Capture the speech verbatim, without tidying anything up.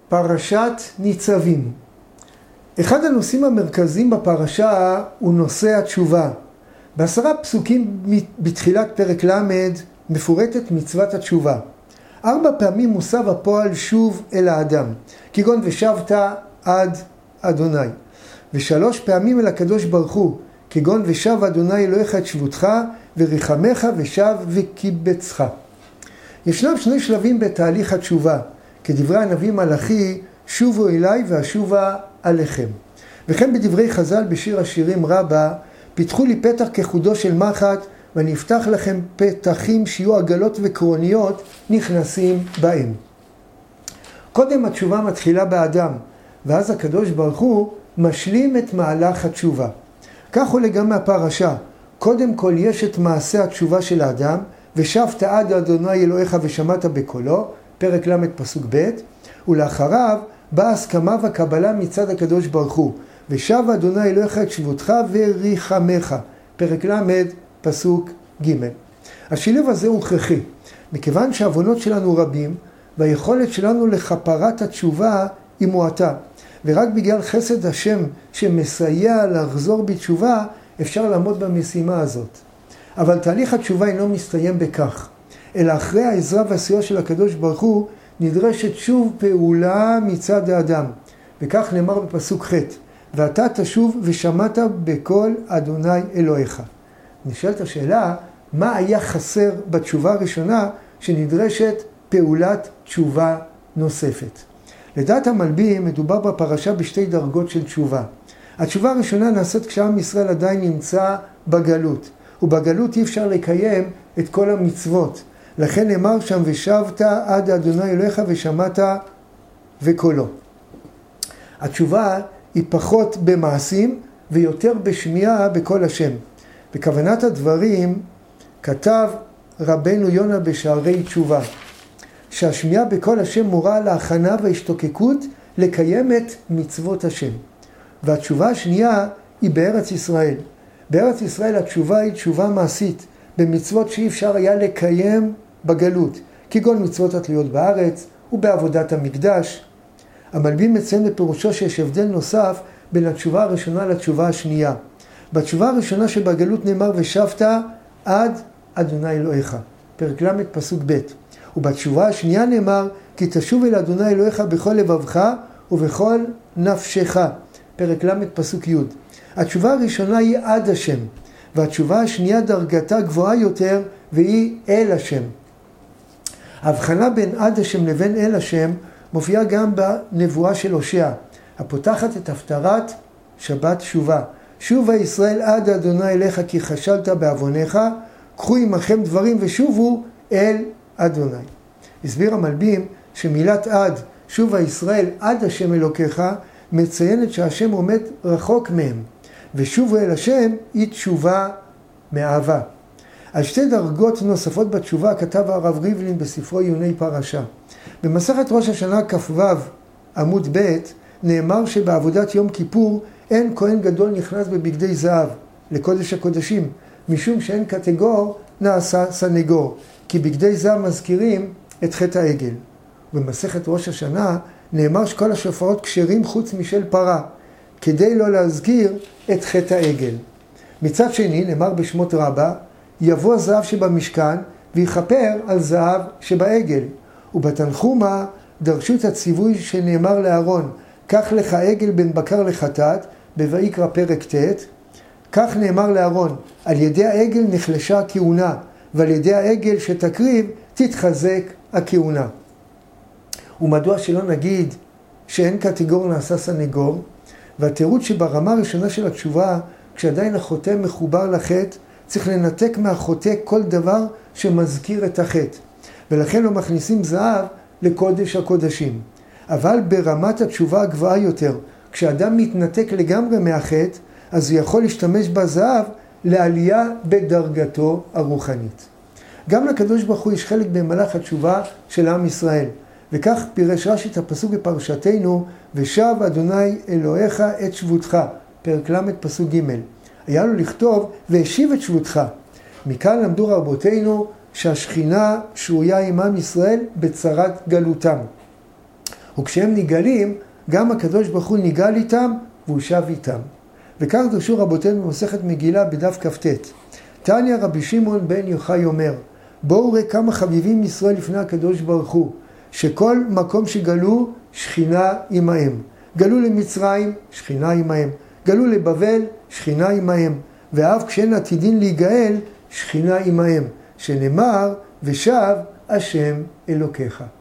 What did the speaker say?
פרשת ניצבים. אחד הנושאים המרכזיים בפרשה הוא נושא התשובה. בעשרה פסוקים בתחילת פרק למד מפורטת מצוות התשובה. ארבע פעמים מוסב הפועל שוב אל האדם, כגון ושבת עד אדוני. ושלוש פעמים אל הקדוש ברוך הוא, כגון ושב אדוני אלוהיך את שבותך וריחמך ושב וקיבצך. ישנם שני שלבים בתהליך התשובה, כדברי הנביא מלאכי, שובו אליי ואשובה עליכם. וכן בדברי חז"ל בשיר השירים רבה, פיתחו לי פתח כחודו של מחט, ואני אפתח לכם פתחים שיהיו עגלות וקרוניות נכנסים בהם. קודם התשובה מתחילה באדם, ואז הקדוש ברוך הוא משלים את מהלך התשובה. כך עולה גם מהפרשה. קודם כל יש את מעשה התשובה של האדם, ושבת עד אדוני אלוהיך ושמעת בקולו, פרק למד פסוק ב', ולאחריו באה הסכמה והקבלה מצד הקדוש ברוך הוא, ושב אדוני אלוהיך את שבותך וריחמך, פרק למד פסוק ג'. השילוב הזה הוא הכרחי, מכיוון שהעוונות שלנו רבים, והיכולת שלנו לכפרת התשובה היא מועטה. ורק בגלל חסד השם שמסייע לחזור בתשובה, אפשר לעמוד במשימה הזאת. אבל תהליך התשובה אינו מסתיים בכך, אלא אחרי העזרה והסיוע של הקדוש ברוך הוא, נדרשת שוב פעולה מצד האדם. וכך נאמר בפסוק ח', ואתה תשוב ושמעת בקול אדוני אלוהיך. נשאלת השאלה, מה היה חסר בתשובה הראשונה שנדרשת פעולת תשובה נוספת? לדעת המלבים מדובר בפרשה בשתי דרגות של תשובה. התשובה הראשונה נעשית כשעם ישראל עדיין נמצא בגלות, ובגלות אי אפשר לקיים את כל המצוות. לכן נאמר שם ושבת עד אדוני אלוהיך ושמעת וקולו. התשובה היא פחות במעשים ויותר בשמיעה בקול השם. בכוונת הדברים כתב רבנו יונה בשערי תשובה, שהשמיעה בקול השם מורה על ההכנה וההשתוקקות לקיים את מצוות השם. והתשובה השנייה היא בארץ ישראל. בארץ ישראל התשובה היא תשובה מעשית, במצוות שאי אפשר היה לקיים בגלות, כגון מצוות התלויות בארץ ובעבודת המקדש. המלבים מציין בפירושו שיש הבדל נוסף בין התשובה הראשונה לתשובה השנייה. בתשובה הראשונה שבגלות נאמר ושבת עד אדוני אלוהיך, פרק למד פסוק ב', ובתשובה השנייה נאמר כי תשוב אל אדוני אלוהיך בכל לבבך ובכל נפשך, פרק למד פסוק י'. התשובה הראשונה היא עד השם, והתשובה השנייה דרגתה גבוהה יותר והיא אל השם. ההבחנה בין עד השם לבין אל השם מופיעה גם בנבואה של הושע, הפותחת את הפטרת שבת שובה. שובה ישראל עד אדוני אליך כי חשלת בעוונך, קחו עמכם דברים ושובו אל אדוני. הסביר המלבים שמילת עד, שובה ישראל עד השם אלוקיך, מציינת שהשם עומד רחוק מהם, ושובו אל השם היא תשובה מאהבה. על שתי דרגות נוספות בתשובה כתב הרב ריבלין בספרו עיוני פרשה. במסכת ראש השנה כ"ו עמוד ב' נאמר שבעבודת יום כיפור אין כהן גדול נכנס בבגדי זהב לקודש הקודשים, משום שאין קטגור נעשה סנגור, כי בגדי זהב מזכירים את חטא העגל. במסכת ראש השנה נאמר שכל השופרות כשרים חוץ משל פרה, כדי לא להזכיר את חטא העגל. מצד שני נאמר בשמות רבה, יבוא זהב שבמשכן ויכפר על זהב שבעגל. ובתנחומה דרשו את הציווי שנאמר לאהרון, קח לך עגל בן בקר לחטאת, בויקרא פרק ט', כך נאמר לאהרון, על ידי העגל נחלשה הכהונה, ועל ידי העגל שתקריב תתחזק הכהונה. ומדוע שלא נגיד שאין קטגור נעשה סנגור? והתירוץ שברמה הראשונה של התשובה, כשעדיין החוטא מחובר לחטא, צריך לנתק מהחוטא כל דבר שמזכיר את החטא. ולכן לא מכניסים זהב לקודש הקודשים. אבל ברמת התשובה הגבוהה יותר, כשאדם מתנתק לגמרי מהחטא, אז הוא יכול להשתמש בזהב לעלייה בדרגתו הרוחנית. גם לקדוש ברוך הוא יש חלק במהלך התשובה של עם ישראל. וכך פירש רש"י את הפסוק בפרשתנו, ושב אדוני אלוהיך את שבותך, פרק למד פסוק ג'. היה לו לכתוב והשיב את שבותך. מכאן למדו רבותינו שהשכינה שרויה עם עם ישראל בצרת גלותם. וכשהם נגאלים, גם הקדוש ברוך הוא נגאל איתם, והוא שב איתם. וכך דרשו רבותינו במסכת מגילה בדף כ"ט. תניא רבי שמעון בן יוחאי אומר, בואו ראה כמה חביבים ישראל לפני הקדוש ברוך הוא, שכל מקום שגלו, שכינה עמהם. גלו למצרים, שכינה עמהם. גלו לבבל, שכינה עמהם. ואף כשהן עתידין להיגאל, שכינה עמהם. שנאמר, ושב השם אלוקיך.